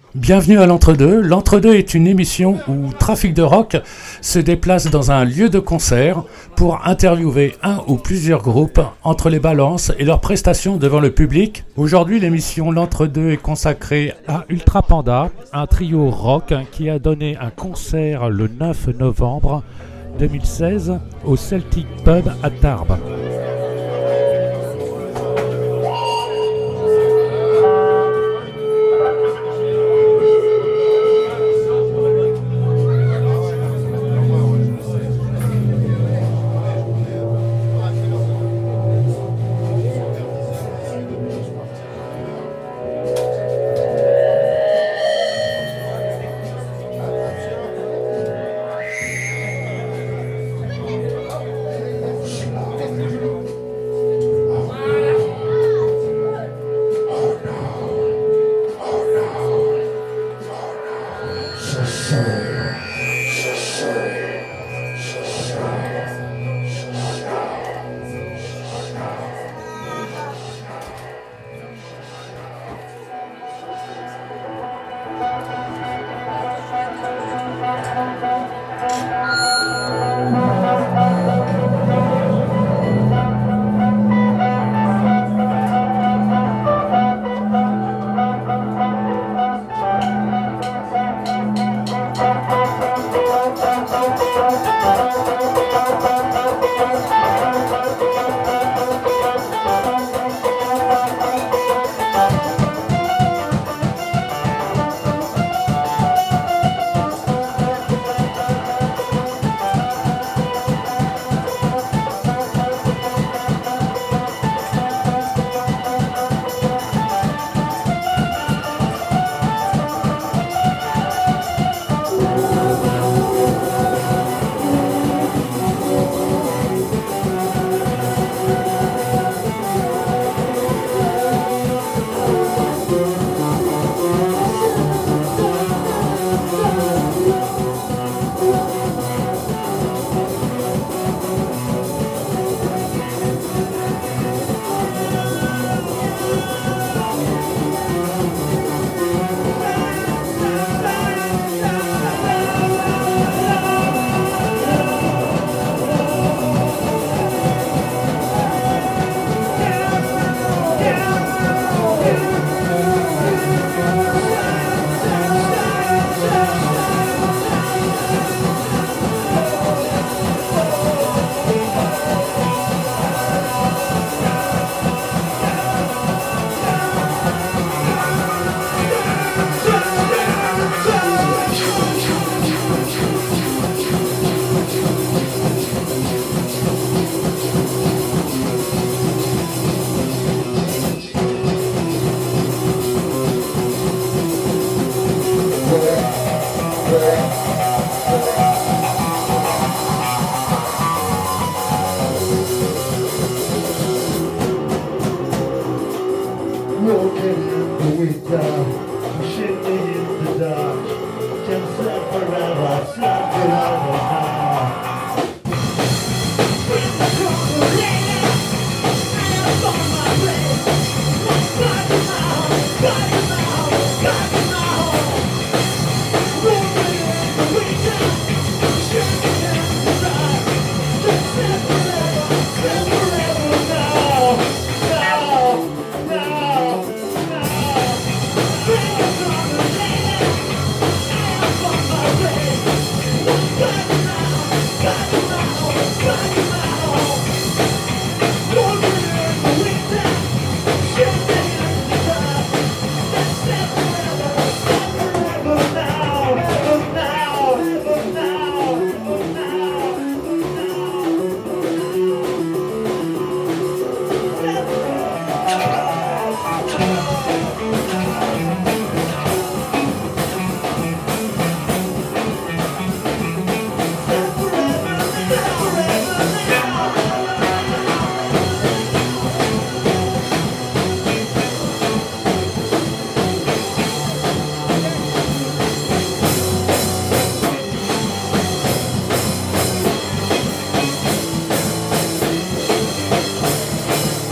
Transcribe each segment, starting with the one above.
Bienvenue à l'Entre-deux. L'Entre-deux est une émission où Trafic de Rock se déplace dans un lieu de concert pour interviewer un ou plusieurs groupes entre les balances et leurs prestations devant le public. Aujourd'hui, l'émission L'Entre-deux est consacrée à Ultra Panda, un trio rock qui a donné un concert le 9 novembre 2016 au Celtic Pub à Tarbes.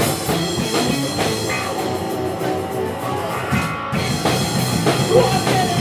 Walking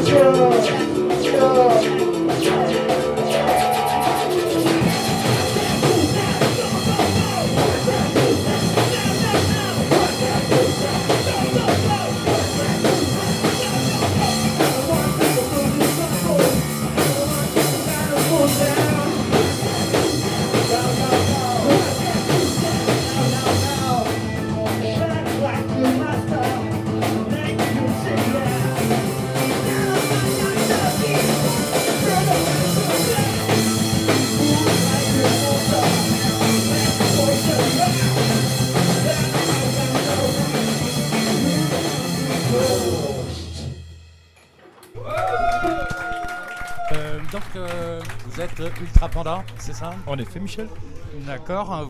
Vous êtes Ultra Panda, c'est ça? En effet, Michel. D'accord.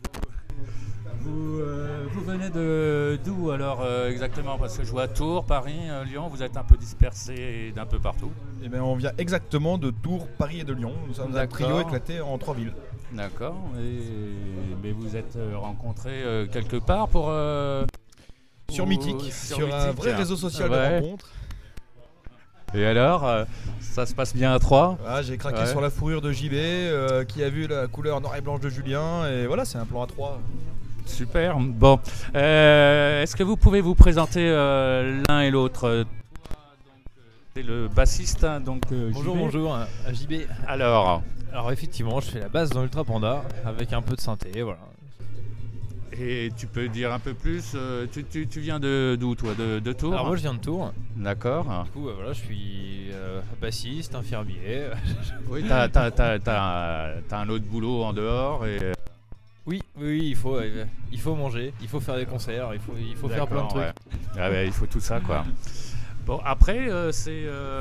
Vous venez d'où alors exactement? Parce que je vois Tours, Paris, Lyon, vous êtes un peu dispersés d'un peu partout. Eh bien, on vient exactement de Tours, Paris et de Lyon. Nous sommes un trio éclaté en 3 villes. D'accord. Mais vous êtes rencontrés quelque part pour... sur Mythique, sur un vrai réseau social de rencontres. Et alors, ça se passe bien à 3? J'ai craqué sur la fourrure de JB, qui a vu la couleur noire et blanche de Julien, et voilà, c'est un plan à 3. Super. Bon, est-ce que vous pouvez vous présenter l'un et l'autre? C'est le bassiste, donc Bonjour, JB. bonjour, JB. Alors effectivement, je fais la basse dans Ultra Panda avec un peu de synthé, voilà. Et tu peux dire un peu plus, tu viens d'où toi, de Tours? Alors moi je viens de Tours. D'accord. Du coup voilà, je suis bassiste, infirmier. Oui, t'as un autre boulot en dehors et... Oui, il faut manger, il faut faire des concerts, il faut faire plein de trucs. Ouais, il faut tout ça quoi. Bon après c'est...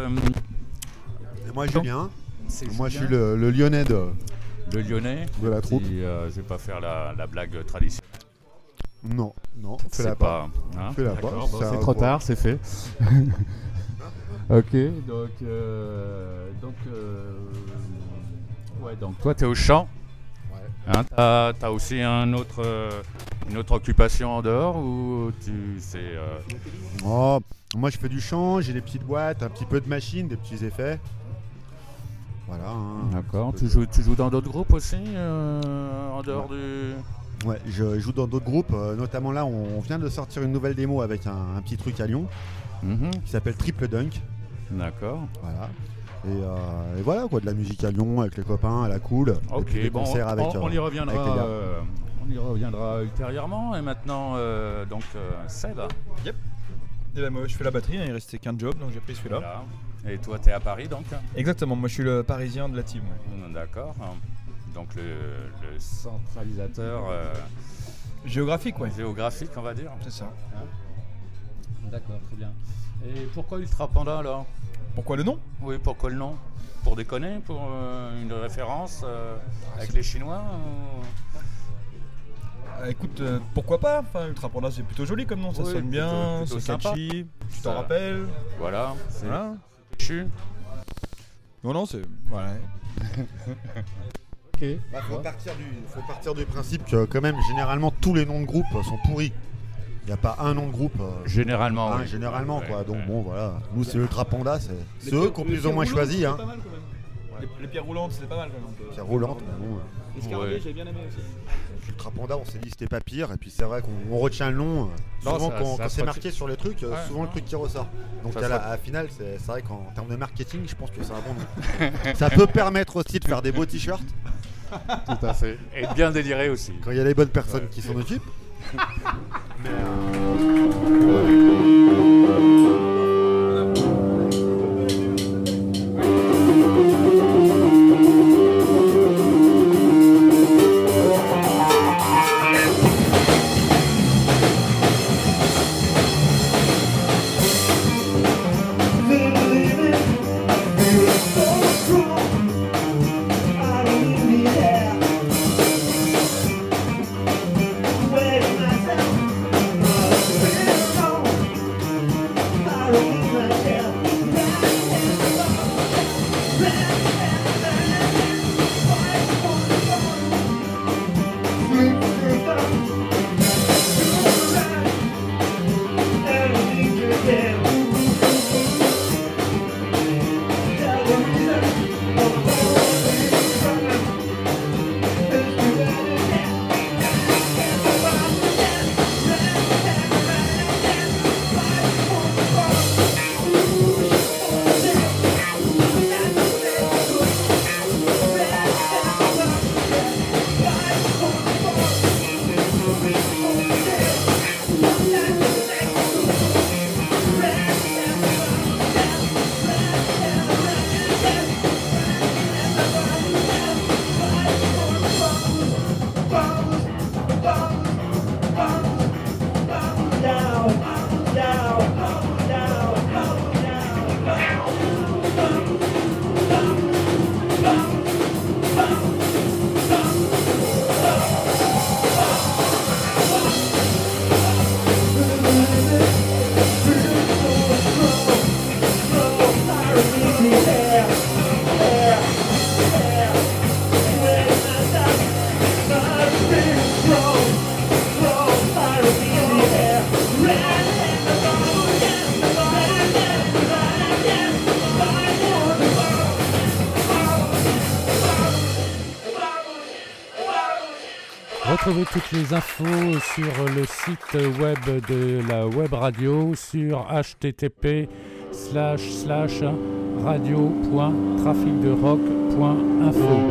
Et moi Julien, je suis le Lyonnais de la troupe. Je vais pas faire la blague traditionnelle. Non, fais-la pas. Hein, fais-la pas. Bon, c'est trop tard, c'est fait. Ok, donc toi t'es au chant. Ouais. Hein, t'as aussi une autre occupation en dehors ou moi je fais du chant, j'ai des petites boîtes, un petit peu de machine, des petits effets. Voilà. D'accord. Tu joues dans d'autres groupes aussi en dehors du... Ouais, je joue dans d'autres groupes, notamment là on vient de sortir une nouvelle démo avec un petit truc à Lyon qui s'appelle Triple Dunk. D'accord. Voilà. Et voilà quoi, de la musique à Lyon avec les copains, à la cool. Ok, des concerts avec on y reviendra. Avec les gars. On y reviendra ultérieurement. Et maintenant, Seb. Yep. Et ben moi je fais la batterie, il restait qu'un job donc j'ai pris celui-là. Voilà. Et toi t'es à Paris donc? Exactement, moi je suis le parisien de la team. Ouais. D'accord. Donc le centralisateur géographique, géographique on va dire. C'est ça. D'accord, très bien. Et pourquoi Ultra Panda alors? Pourquoi le nom? Oui, pourquoi le nom? Pour déconner? Pour une référence avec les Chinois Écoute, pourquoi pas? Enfin, Ultra Panda c'est plutôt joli comme nom, ça sonne bien, plutôt c'est catchy, tu t'en rappelles. Voilà, c'est péchu. Non, c'est... Voilà. Ok. Faut partir du principe que quand même généralement tous les noms de groupe sont pourris. Il n'y a pas un nom de groupe. Généralement, oui. Généralement quoi. Donc bon voilà. Nous c'est Ultra Panda, c'est eux qui ont plus ou moins choisi. Pas mal, quand même. Les pierres roulantes c'était pas mal quand même. Pierres roulantes, mais bon. Les scarabées j'ai bien aimé aussi. Ultra Panda, on s'est dit c'était pas pire, et puis c'est vrai qu'on retient le nom. Souvent quand c'est marqué sur les trucs, souvent le truc qui ressort. Donc à la finale, c'est vrai qu'en termes de marketing, je pense que c'est un bon nom. Ça peut permettre aussi de faire des beaux t-shirts. Tout à fait. Et bien déliré aussi. Quand il y a les bonnes personnes qui s'en occupent. Mais Retrouvez toutes les infos sur le site web de la web radio sur http://radio.traficderock.info.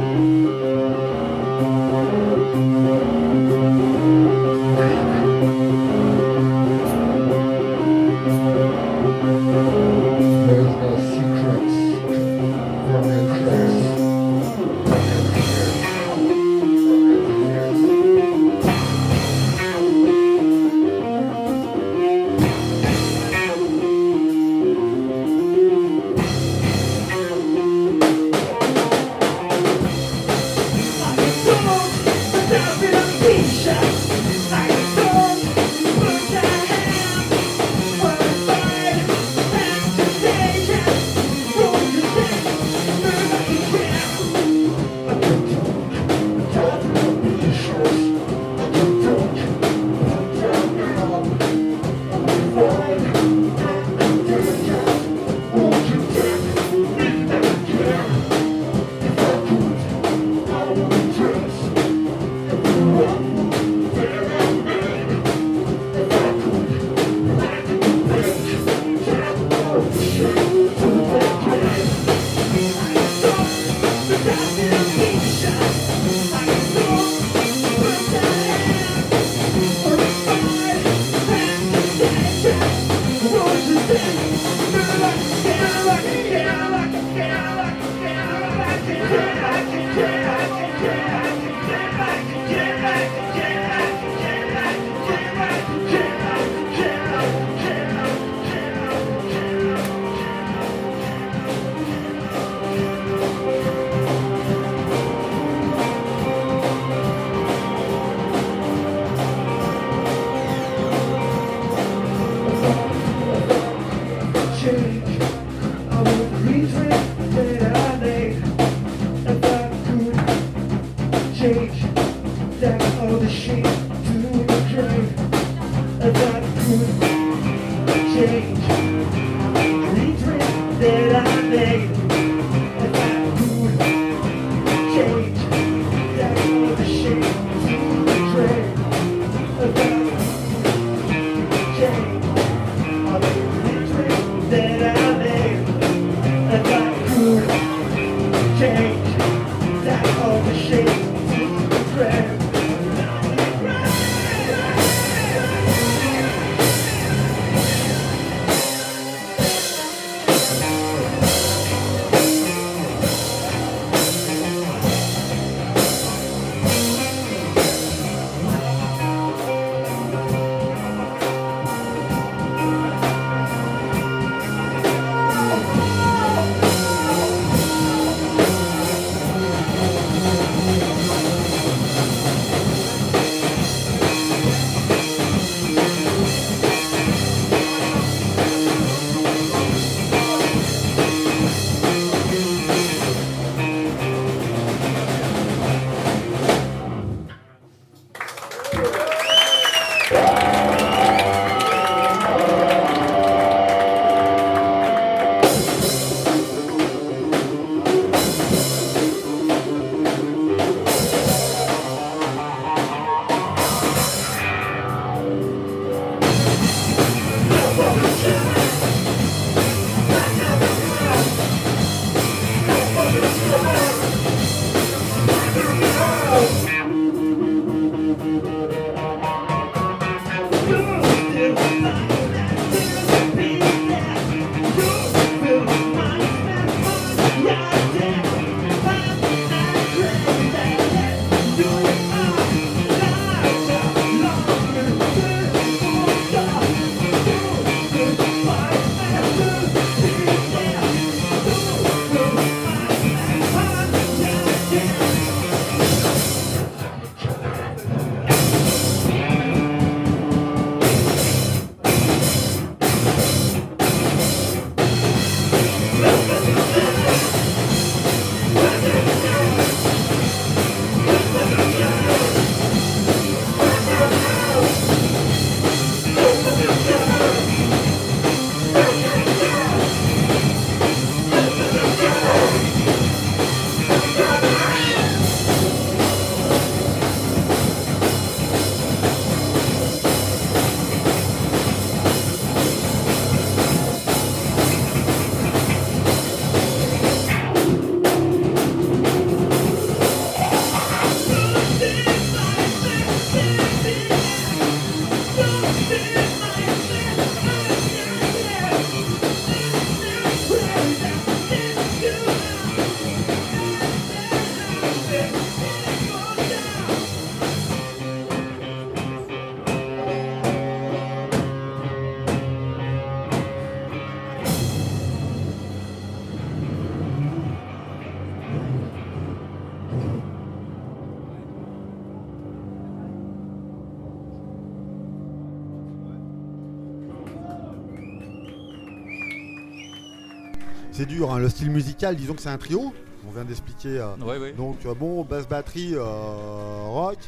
c'est dur, hein. Le style musical, disons que c'est un trio. On vient d'expliquer. Donc bon, basse batterie, rock.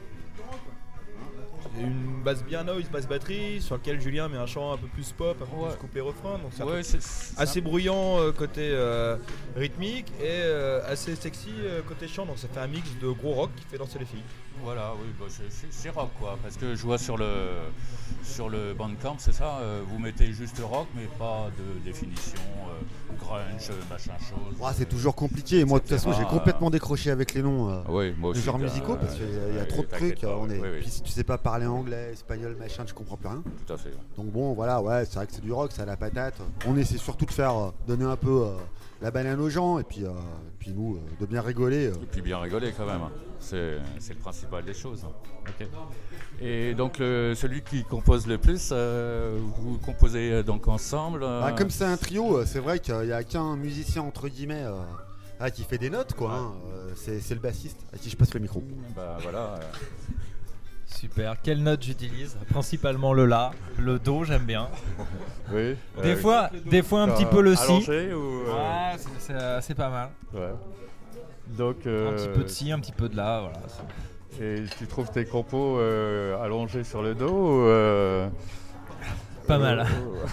Une basse bien noise, basse batterie, sur lequel Julien met un chant un peu plus pop, un peu plus coupé refrain, donc c'est assez bruyant côté rythmique et assez sexy côté chant, donc ça fait un mix de gros rock qui fait danser les filles. Voilà, oui, bah c'est rock quoi, parce que je vois sur le Bandcamp, c'est ça, vous mettez juste rock, mais pas de définition grunge, machin chose. C'est toujours compliqué, moi de toute façon j'ai complètement décroché avec les noms des genres musicaux, parce qu'il y a trop de trucs, puis si tu sais pas parler anglais, espagnol, machin, tu comprends plus rien. Tout à fait. Donc bon, voilà, c'est vrai que c'est du rock, c'est à la patate. On essaie surtout de faire donner un peu la banane aux gens, et puis nous, de bien rigoler. Et puis bien rigoler quand même, c'est le principal des choses. Okay. Et donc celui qui compose le plus, vous composez donc ensemble Comme c'est un trio, c'est vrai qu'il n'y a qu'un musicien entre guillemets qui fait des notes quoi. C'est le bassiste à qui je passe le micro. Bah voilà. Super. Quelle note j'utilise? Principalement le La, le Do, j'aime bien. Oui. Des fois un petit peu le Si. C'est pas mal. Ouais. Donc un petit peu de Si, un petit peu de La, voilà. Et tu trouves tes compos allongés sur le dos ou Pas mal.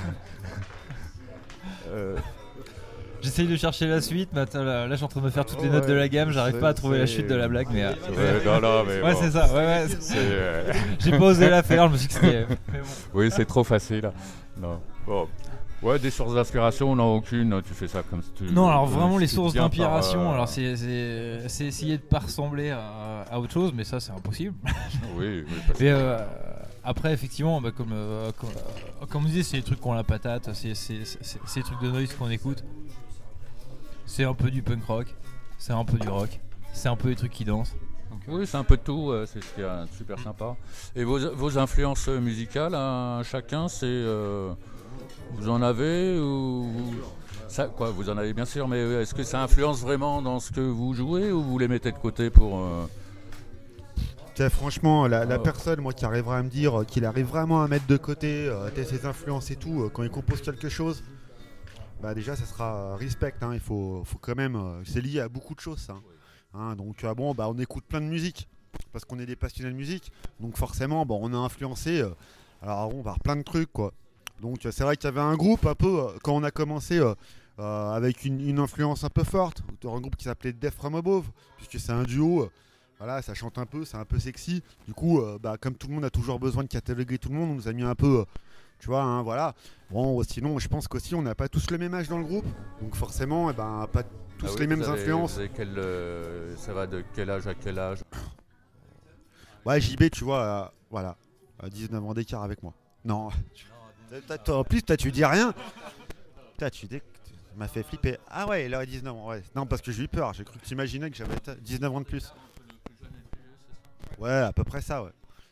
J'essaye de chercher la suite, mais attends, là je suis en train de me faire toutes les notes de la gamme, j'arrive pas à trouver la chute de la blague, mais. Mais c'est ça, j'ai pas osé la faire, je me suis dit que c'était. Oui, c'est trop facile. Non. Bon. Ouais, des sources d'inspiration, non, aucune, tu fais ça comme si tu. Non, alors vraiment les sources d'inspiration, alors c'est essayer de pas ressembler à autre chose, mais ça c'est impossible. Oui. Mais après, effectivement, comme on disait, c'est les trucs qu'on la patate, c'est les trucs de noise qu'on écoute. C'est un peu du punk rock, c'est un peu du rock, c'est un peu des trucs qui dansent. Oui, c'est un peu de tout, c'est ce qui est super sympa. Et vos influences musicales, chacun, c'est. Vous en avez ou ça, quoi, vous en avez bien sûr, mais est-ce que ça influence vraiment dans ce que vous jouez ou vous les mettez de côté pour Franchement, la personne moi qui arrivera à me dire qu'il arrive vraiment à mettre de côté ses influences et tout quand il compose quelque chose, bah déjà ça sera respect, hein, il faut quand même, c'est lié à beaucoup de choses ça. Hein, donc on écoute plein de musique parce qu'on est des passionnés de musique, donc forcément on a influencé par plein de trucs quoi. Donc c'est vrai qu'il y avait un groupe un peu, quand on a commencé avec une influence un peu forte, un groupe qui s'appelait Death From Above, puisque c'est un duo, ça chante un peu, c'est un peu sexy. Du coup, comme tout le monde a toujours besoin de cataloguer tout le monde, on nous a mis un peu, tu vois, hein, voilà. Bon, sinon je pense qu'aussi on n'a pas tous le même âge dans le groupe, donc forcément, pas tous les mêmes influences. Ça va de quel âge à quel âge? Ouais, JB, tu vois, à 19 ans d'écart avec moi. Non. En plus, tu dis rien. Tu m'as fait flipper. Ah ouais, il aurait 19 ans. Ouais. Non, parce que j'ai eu peur. J'ai cru que tu imaginais que j'avais 19 ans de plus. Ouais, à peu près ça, ouais.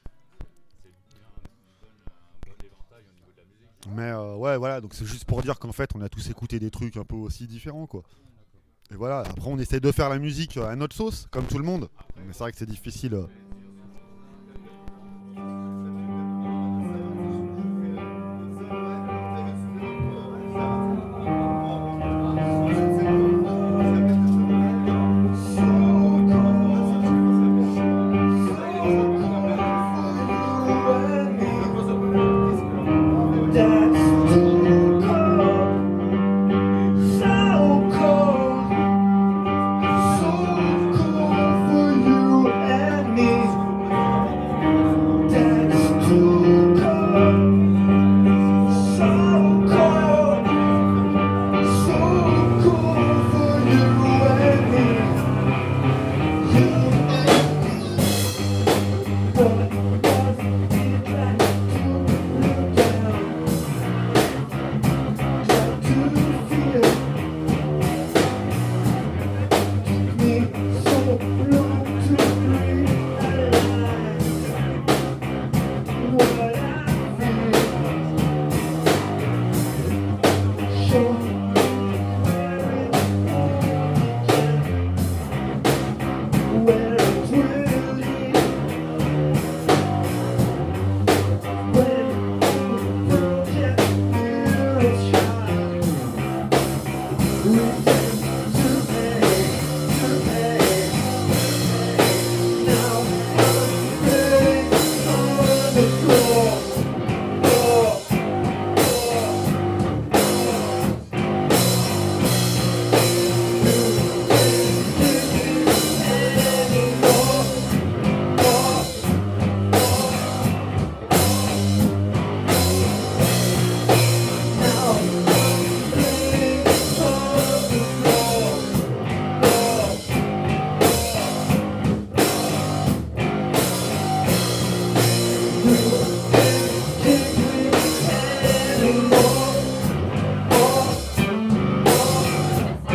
Mais voilà. Donc c'est juste pour dire qu'en fait, on a tous écouté des trucs un peu aussi différents, quoi. Et voilà. Après, on essaie de faire la musique à notre sauce, comme tout le monde. Mais c'est vrai que c'est difficile. For you and me.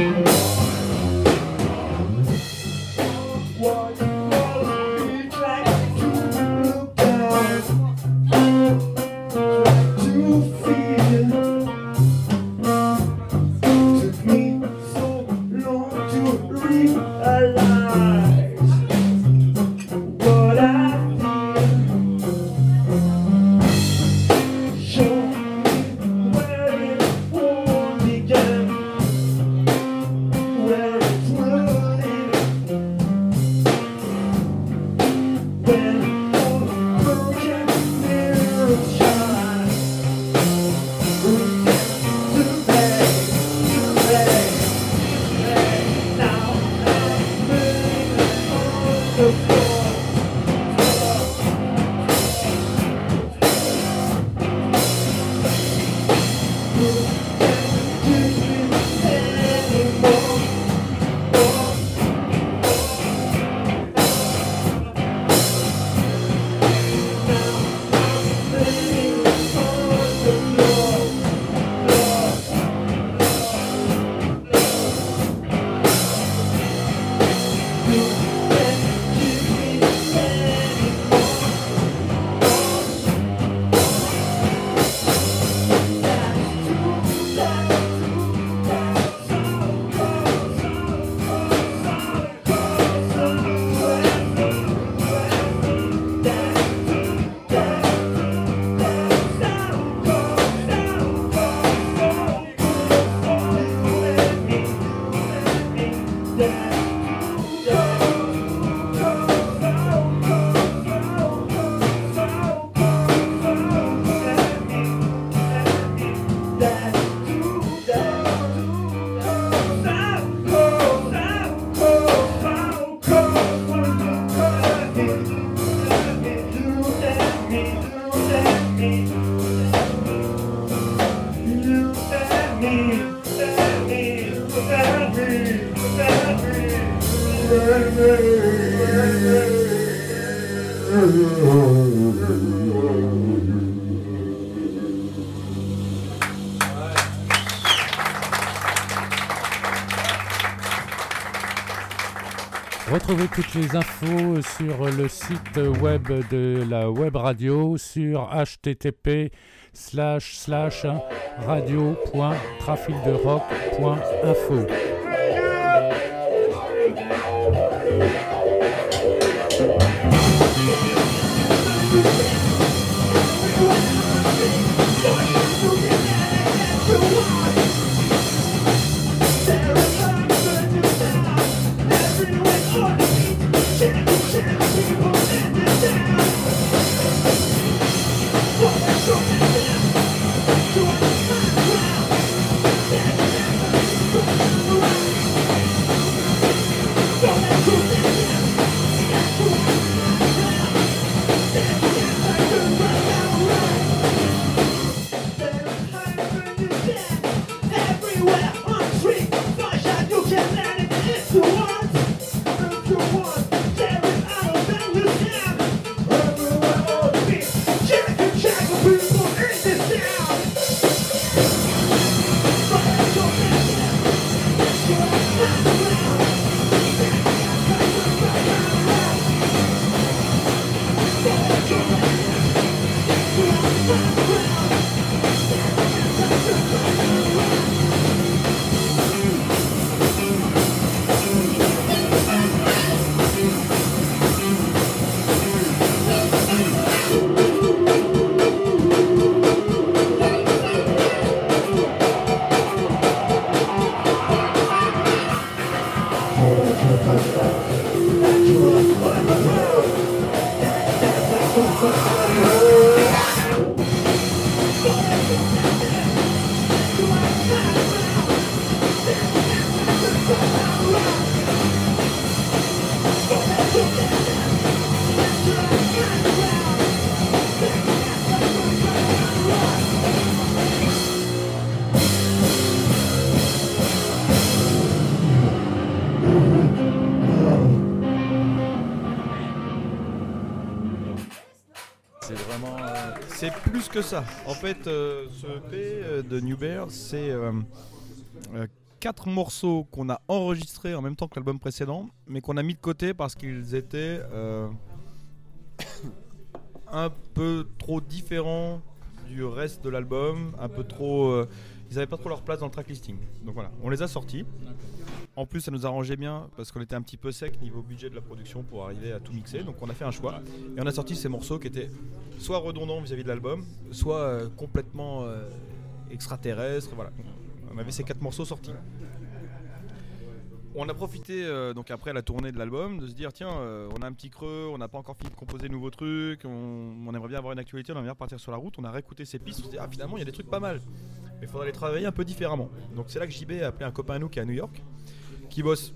Retrouvez toutes les infos sur le site web de la web radio sur http://radio.traficderock.info. C'est plus que ça. En fait, ce EP de New Bear, c'est 4 morceaux qu'on a enregistrés en même temps que l'album précédent, mais qu'on a mis de côté parce qu'ils étaient un peu trop différents du reste de l'album, un peu trop... ils n'avaient pas trop leur place dans le track listing. Donc voilà, on les a sortis. En plus, ça nous arrangeait bien parce qu'on était un petit peu sec niveau budget de la production pour arriver à tout mixer. Donc on a fait un choix et on a sorti ces morceaux qui étaient soit redondants vis-à-vis de l'album, soit complètement extraterrestres. Voilà. On avait ces 4 morceaux sortis. On a profité donc après la tournée de l'album de se dire tiens, on a un petit creux, on n'a pas encore fini de composer de nouveaux trucs, on aimerait bien avoir une actualité, on aimerait bien partir sur la route. On a réécouté ces pistes, on s'est dit finalement il y a des trucs pas mal, mais il faudrait les travailler un peu différemment. Donc c'est là que JB a appelé un copain à nous qui est à New York, qui bosse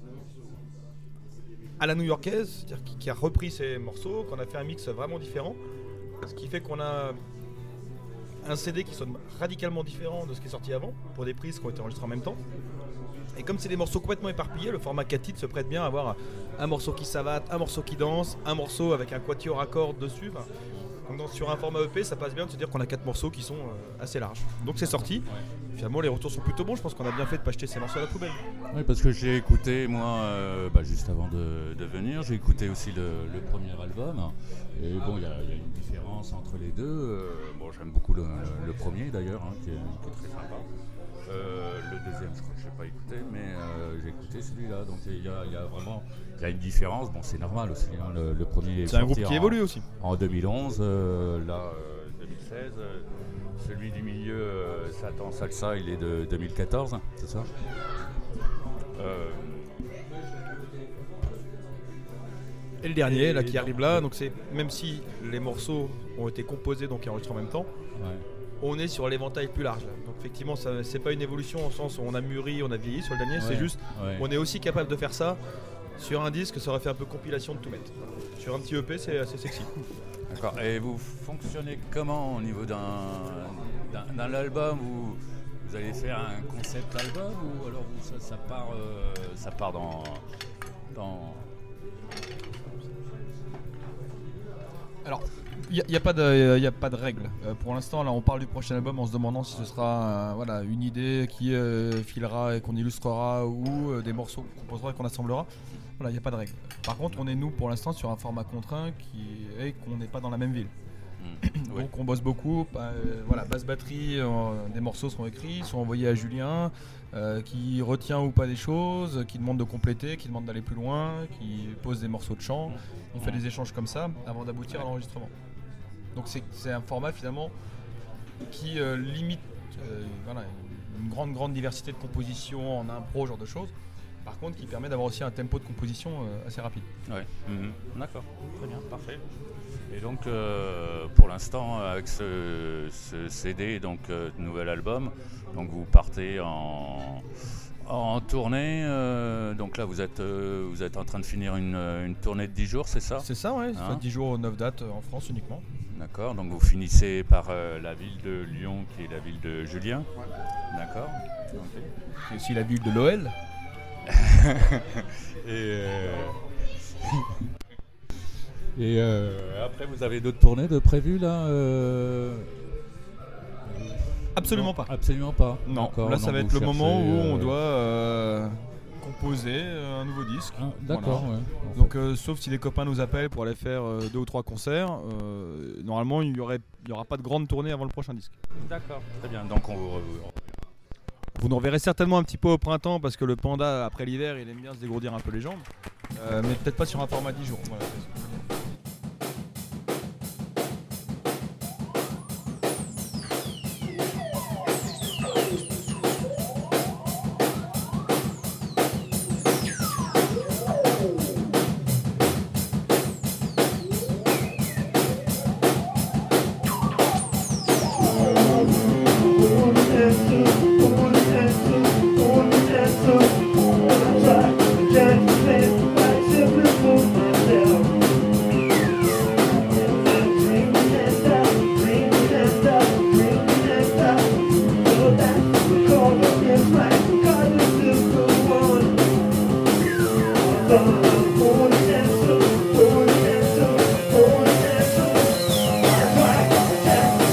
à la new-yorkaise, c'est-à-dire qui a repris ces morceaux, qu'on a fait un mix vraiment différent, ce qui fait qu'on a un CD qui sonne radicalement différent de ce qui est sorti avant, pour des prises qui ont été enregistrées en même temps. Et comme c'est des morceaux complètement éparpillés, le format 4 titres se prête bien à avoir un morceau qui savate, un morceau qui danse, un morceau avec un quatuor à cordes dessus. Donc sur un format EP, ça passe bien de se dire qu'on a 4 morceaux qui sont assez larges. Donc c'est sorti. Finalement, les retours sont plutôt bons. Je pense qu'on a bien fait de pas jeter ces morceaux à la poubelle. Oui, parce que j'ai écouté, moi, juste avant de venir, j'ai écouté aussi le premier album. Et bon, il y a une différence entre les deux. Bon, j'aime beaucoup le premier d'ailleurs, qui est très sympa. Le deuxième, je crois que je n'ai pas écouté, mais j'ai écouté celui-là. Donc il y a une différence. Bon, c'est normal aussi. Le premier. C'est un groupe qui évolue aussi. En 2011, 2016. Celui du milieu, Satan Salsa, il est de 2014, c'est ça Et le dernier, là, qui arrive là, donc c'est même si les morceaux ont été composés donc et enregistrés en même temps. On est sur l'éventail plus large. Donc effectivement, c'est pas une évolution au sens où on a mûri, on a vieilli sur le dernier, c'est juste on est aussi capable de faire ça sur un disque, ça aurait fait un peu compilation de tout mettre. Sur un petit EP, c'est assez sexy. D'accord. Et vous fonctionnez comment au niveau d'un album vous allez faire un concept album ou alors ça part dans... Alors, il n'y a pas de règle. Pour l'instant, là, on parle du prochain album en se demandant si ce sera une idée qui filera et qu'on illustrera ou des morceaux qu'on composera et qu'on assemblera. Voilà, il n'y a pas de règle. Par contre, on est nous pour l'instant sur un format contraint qui est qu'on n'est pas dans la même ville. Donc on bosse beaucoup. Basse batterie, des morceaux sont écrits, sont envoyés à Julien, qui retient ou pas des choses, qui demande de compléter, qui demande d'aller plus loin, qui pose des morceaux de chant. On fait des échanges comme ça avant d'aboutir à l'enregistrement. Donc c'est un format finalement qui limite une grande diversité de compositions en impro, ce genre de choses. Par contre, qui permet d'avoir aussi un tempo de composition assez rapide. Ouais. D'accord, très bien, parfait. Et donc, pour l'instant, avec ce CD, donc nouvel album, donc vous partez en tournée. Donc là, vous êtes en train de finir une tournée de 10 jours, c'est ça ? C'est ça, ouais. Ça fait 10 jours, 9 dates en France uniquement. D'accord. Donc vous finissez par la ville de Lyon, qui est la ville de Julien. Ouais. D'accord. Okay. C'est aussi la ville de l'OL. Et après, vous avez d'autres tournées de prévues là Absolument non, pas. Absolument pas. Non. Là, ça va être le moment où on doit composer un nouveau disque. D'accord. Voilà. Ouais. Donc, sauf si les copains nous appellent pour aller faire 2 ou 3 concerts, normalement, il y aura pas de grande tournée avant le prochain disque. D'accord. Très bien. Donc vous nous reverrez certainement un petit peu au printemps parce que le panda, après l'hiver, il aime bien se dégourdir un peu les jambes. Mais peut-être pas sur un format 10 jours. Voilà.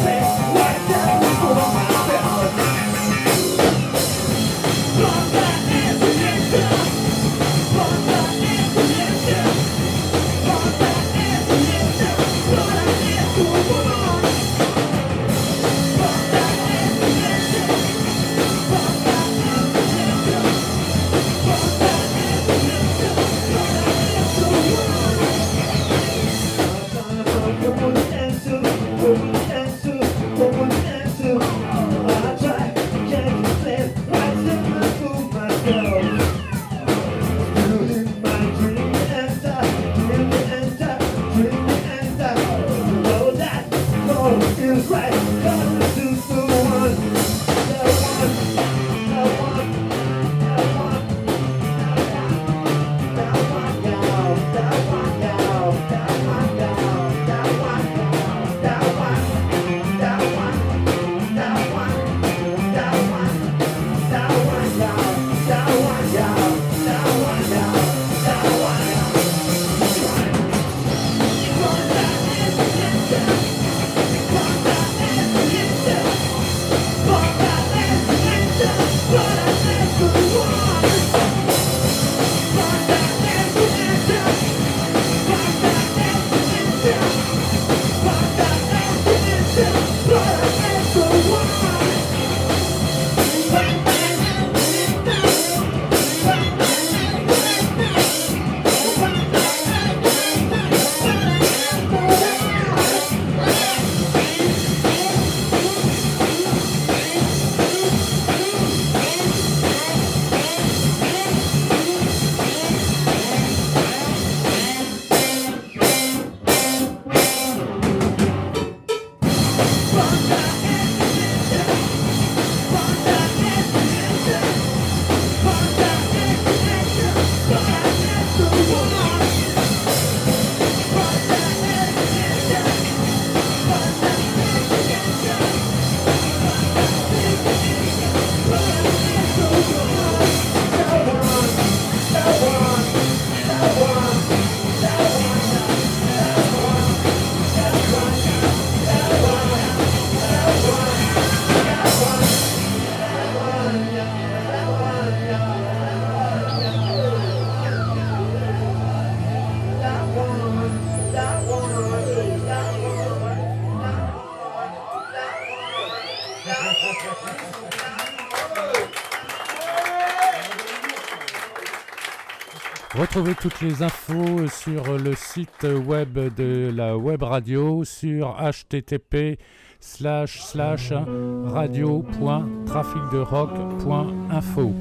Come back. Retrouvez toutes les infos sur le site web de la web radio sur http://radio.traficderock.info.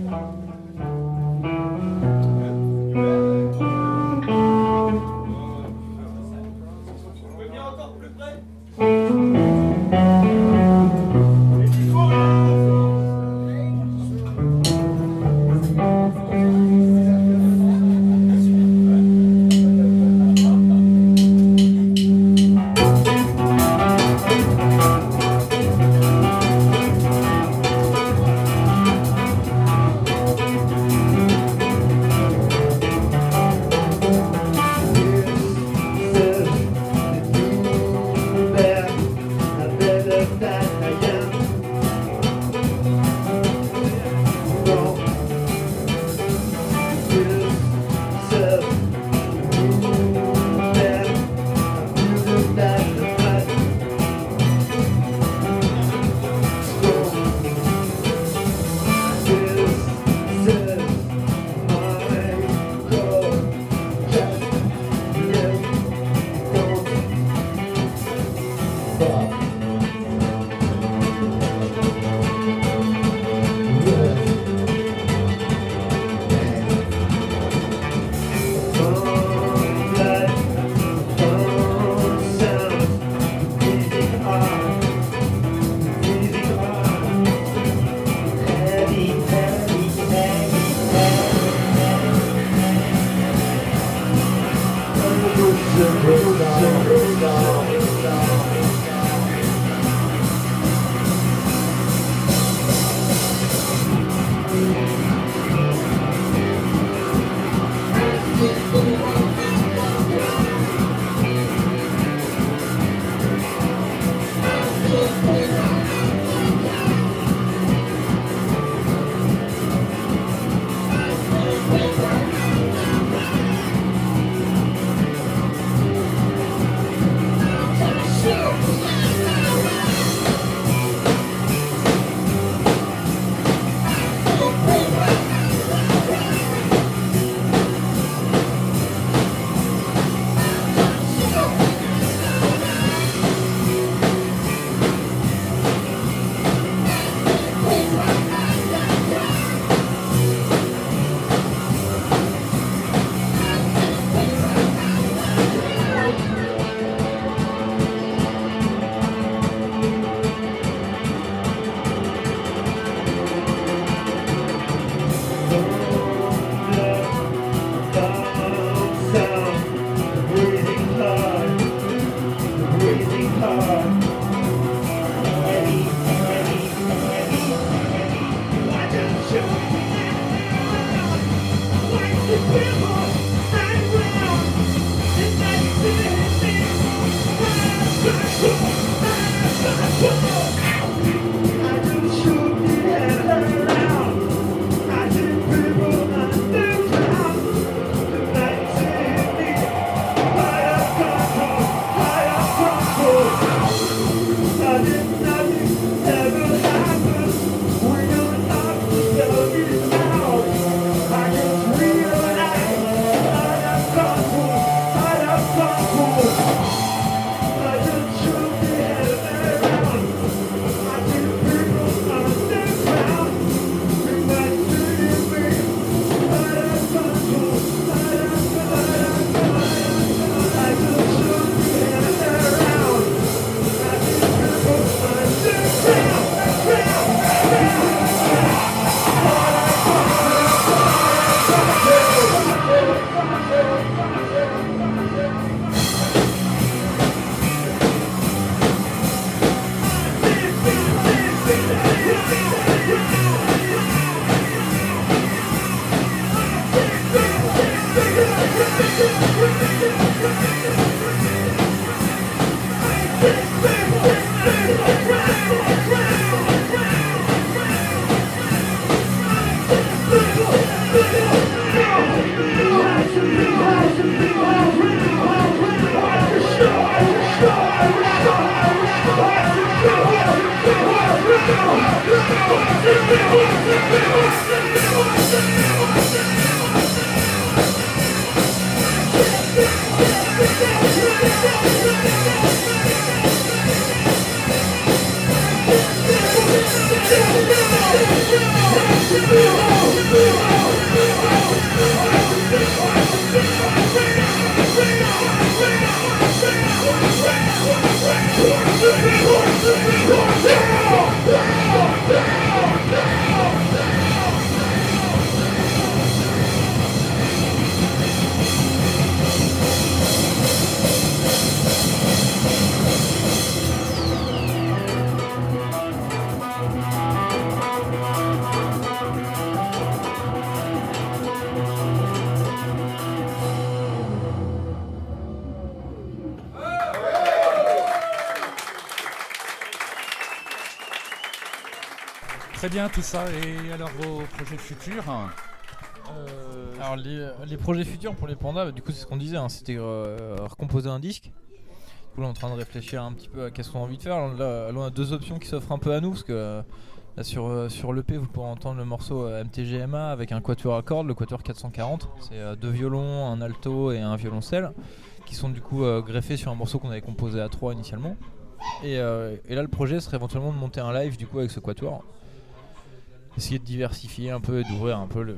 Très bien tout ça. Et alors vos projets futurs Alors les projets futurs pour les pandas, du coup c'est ce qu'on disait, hein, c'était recomposer un disque. Du coup là on est en train de réfléchir un petit peu à qu'est-ce qu'on a envie de faire. Là on a deux options qui s'offrent un peu à nous parce que là sur l'EP vous pourrez entendre le morceau MTGMA avec un quatuor à cordes, le quatuor 440. C'est 2 violons, un alto et un violoncelle qui sont du coup greffés sur un morceau qu'on avait composé à 3 initialement. Et là le projet serait éventuellement de monter un live du coup avec ce quatuor. Essayer de diversifier un peu et d'ouvrir un peu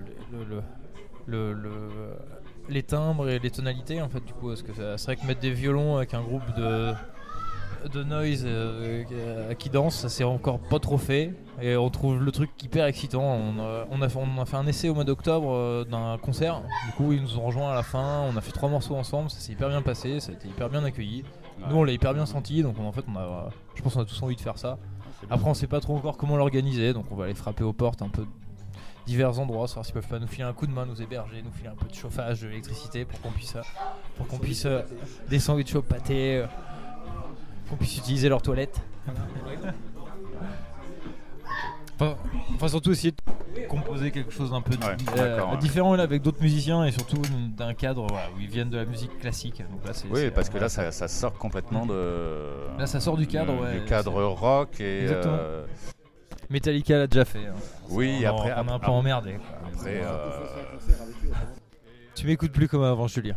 les timbres et les tonalités en fait du coup, parce que c'est vrai que mettre des violons avec un groupe de noise qui danse, ça s'est encore pas trop fait et on trouve le truc hyper excitant. On a fait un essai au mois d'octobre d'un concert, du coup ils nous ont rejoints à la fin, on a fait 3 morceaux ensemble, ça s'est hyper bien passé, ça a été hyper bien accueilli. Nous on l'a hyper bien senti, donc je pense qu'on a tous envie de faire ça. Après on sait pas trop encore comment l'organiser, donc on va aller frapper aux portes un peu divers endroits, savoir s'ils peuvent pas nous filer un coup de main, nous héberger, nous filer un peu de chauffage, de l'électricité pour qu'on puisse des sandwichs au pâté, qu'on puisse utiliser leurs toilettes. Enfin surtout essayer de composer quelque chose d'un peu différent là, avec d'autres musiciens et surtout d'un cadre où ils viennent de la musique classique. Donc là, parce que là ça sort complètement de... Là ça sort du cadre, du cadre rock et... Metallica l'a déjà fait. Hein. Oui, on est un peu emmerdé. Après, tu m'écoutes plus comme avant, Julien.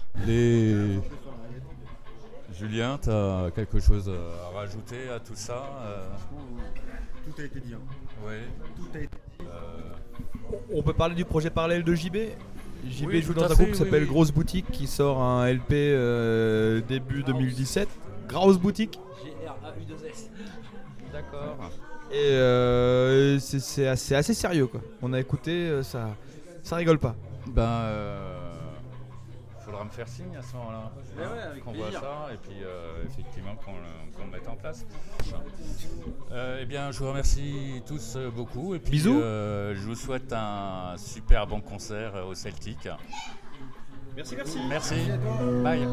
Julien, t'as quelque chose à rajouter à tout ça Tout a été dit. Oui. Tout a été dit. On peut parler du projet parallèle de JB. JB joue dans un groupe qui s'appelle Grosse Boutique qui sort un LP début 2017. Grosse Boutique. G-R-A-U-2-S. D'accord. Et c'est assez sérieux quoi. On a écouté, ça rigole pas. Faudra me faire signe à ce moment-là, qu'on voit ça et puis effectivement qu'on le mette en place. Eh bien, je vous remercie tous beaucoup et puis bisous. Je vous souhaite un super bon concert au Celtic. Merci. Merci. Bye.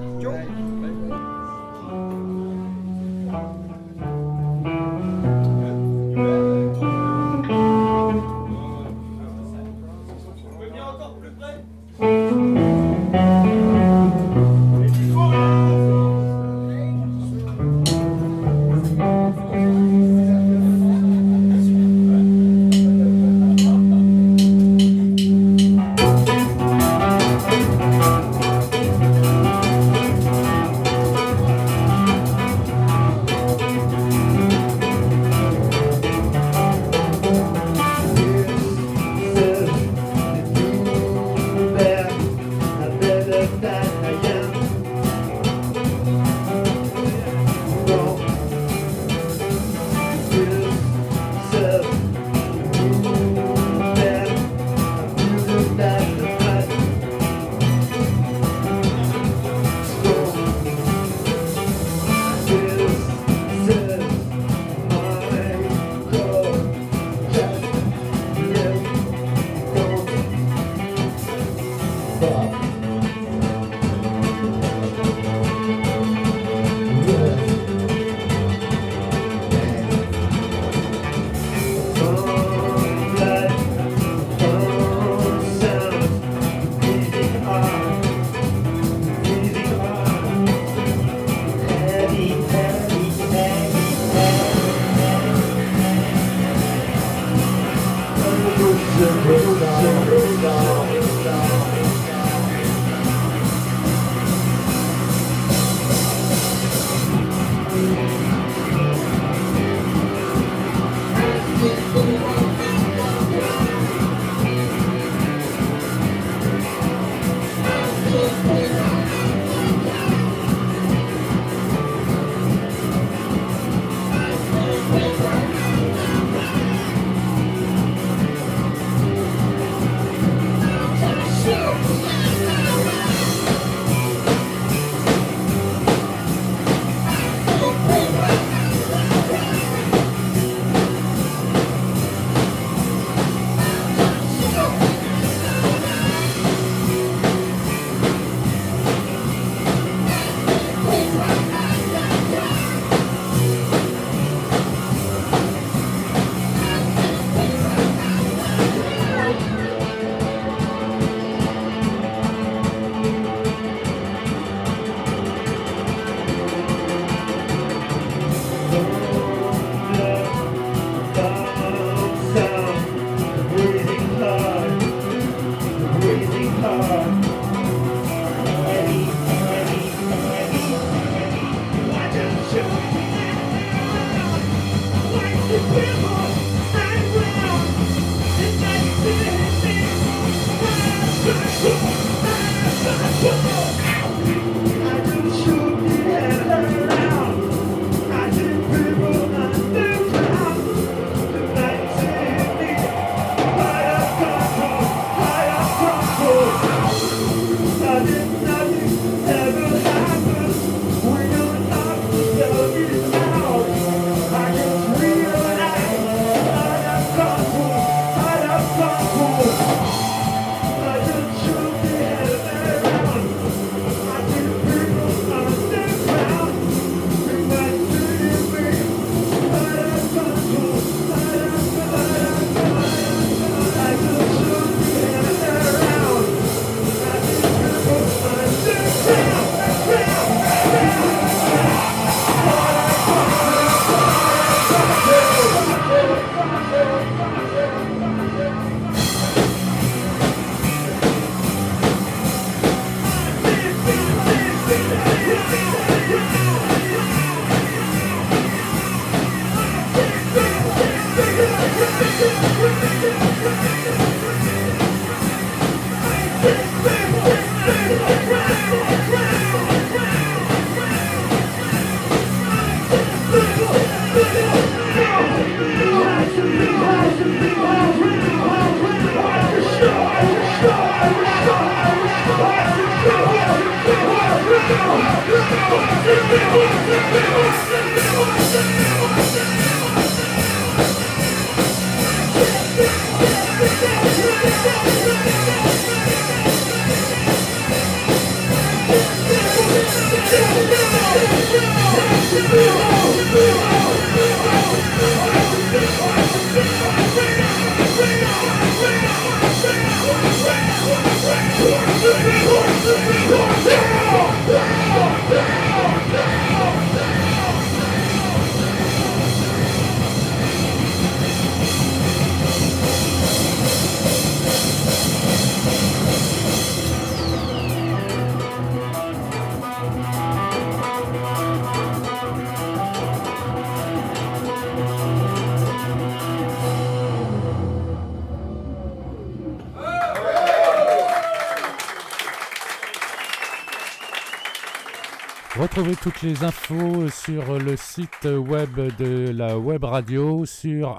Retrouvez toutes les infos sur le site web de la web radio sur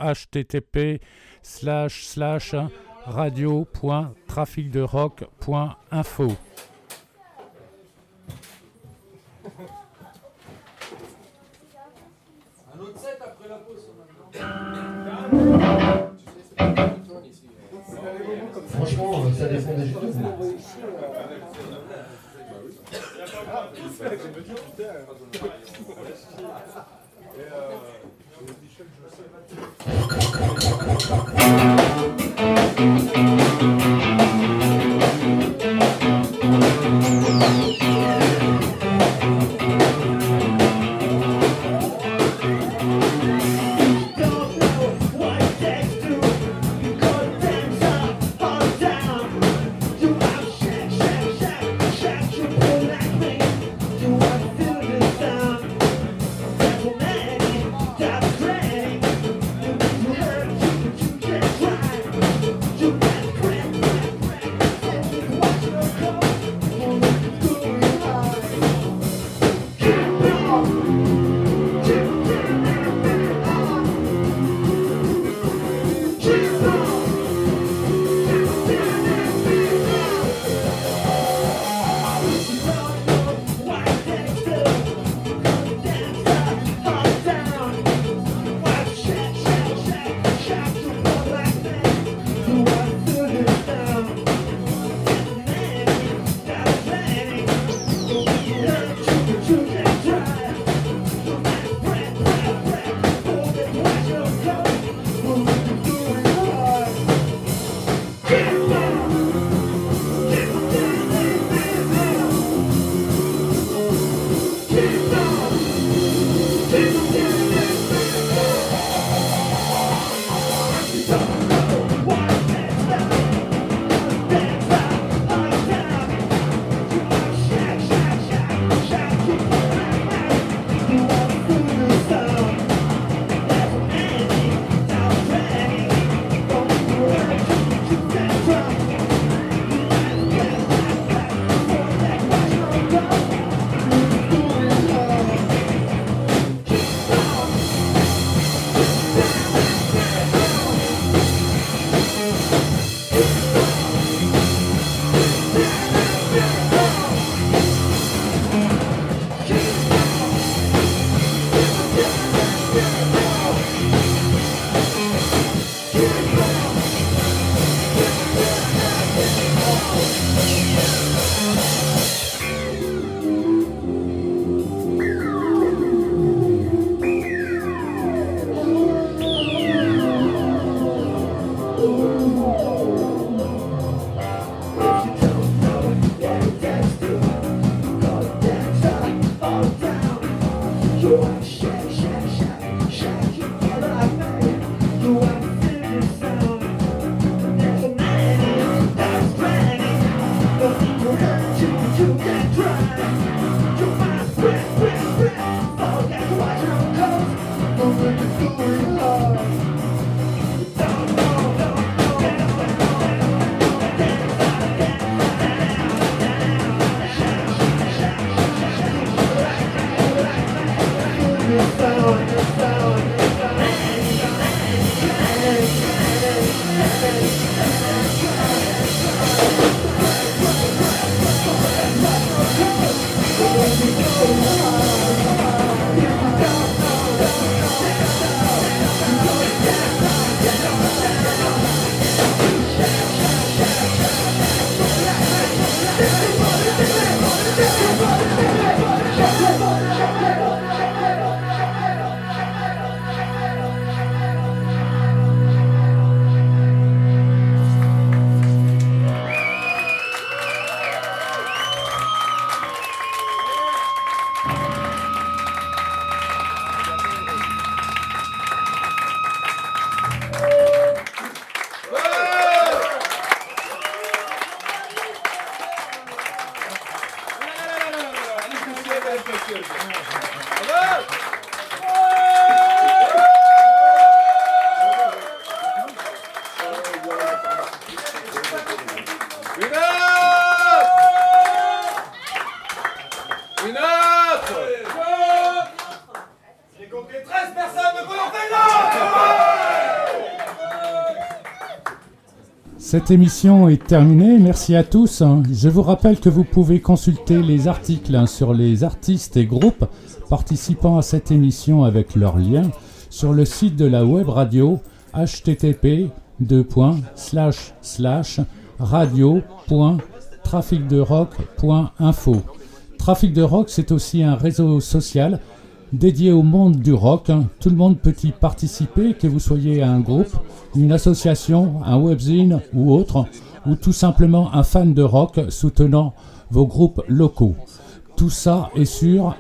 http://radio.traficderock.info. Un autre set après la pause. Franchement, ça dépend des jeux. You J'ai compté 13 personnes de Colorfella. Cette émission est terminée, merci à tous. Je vous rappelle que vous pouvez consulter les articles sur les artistes et groupes participant à cette émission avec leurs liens sur le site de la web radio http://radio.traficderock.info. Trafic de Rock, c'est aussi un réseau social dédié au monde du rock. Tout le monde peut y participer, que vous soyez un groupe, une association, un webzine ou autre, ou tout simplement un fan de rock soutenant vos groupes locaux. Tout ça est sur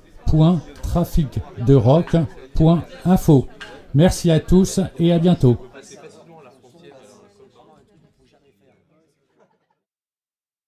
http://www.traficderock.info. Merci à tous et à bientôt.